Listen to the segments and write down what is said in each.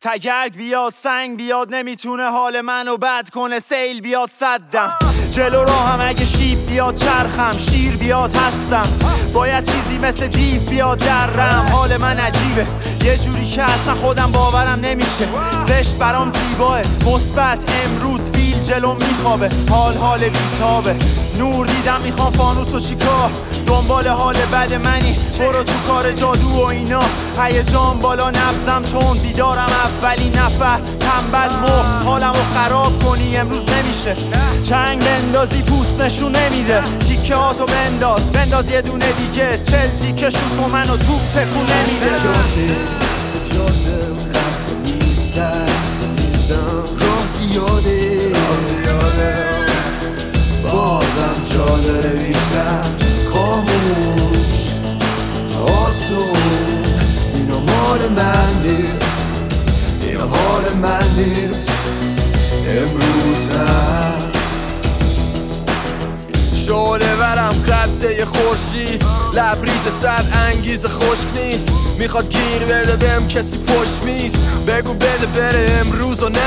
تگرگ بیاد سنگ بیاد نمیتونه حال منو بد کنه، سیل بیاد صدم جلو راهم، اگه شیب بیاد چرخم، شیر بیاد هستم، باید چیزی مثل دیو بیاد درم. حال من عجیبه یه جوری که اصلا خودم باورم نمیشه، زشت برام زیباه مثبت، امروز فیل جلو میخوابه، حال بیتابه، نور دیدم میخوام فانوس و چیکار، دنبال حال بد منی برو تو کار جادو و اینا، هیجان بالا نبضم تند، بیدارم اولین نفر، تنبل مرد حالمو خراب کنی امروز نمیشه، چنگ بندازی پوست نشون نمیده، تیکه هاتو بنداز یه دونه دیگه، 40 تیکه شوت کن منو توپ تکون نمیده. جاده خسته نیستم، راه زیاده بازم جا داره بیشتر، خاموش آسون، اینا مال من نیست، اینا حال من نیست، امروز نه. شعله ورم قده خورشید، لبریز سر انگیز خشک نیست، میخواد گیر بده بهم کسی پشت میز، بگو بده بره امروز و نه.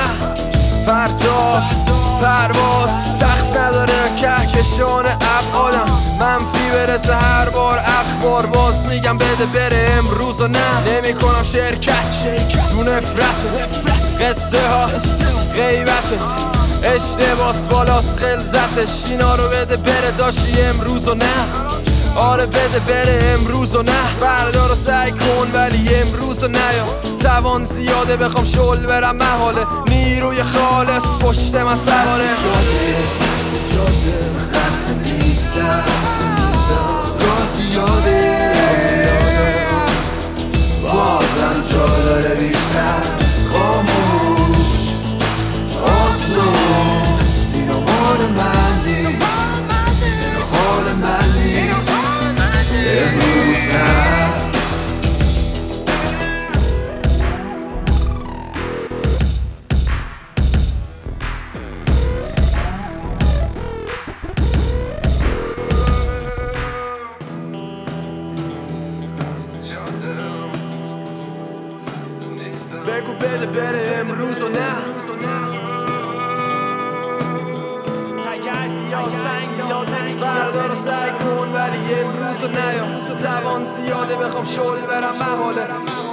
پرواز سخت نداره کهکشان ابعادم، منفی برسه هر بار اخبار، باز میگم بده بره امروز و نه. نمی کنم شرکت تو نفرتت، قصه ها غیبتت، اشتباس بالاس خلزتش، اینا رو بده بره داشتی امروز و نه. آره بده بره امروز و نه، فردا رو سعی کن ولی امروز و نیا، توان زیاده بخوام شل برم محاله، نیروی خالص پشت مسئله. جاده خسته نیستم، راه زیاده بازم جا داره بیشتر، خاموش آسون، اینا مال من نیست، اینا حال من نیست، امروز نه. بگو بده بره امروز و نه. تگرگ بیاد سنگ بیاد فردا رو سعی کن ولی امروز و نیا، توان زیاده بخوام شل برم محاله.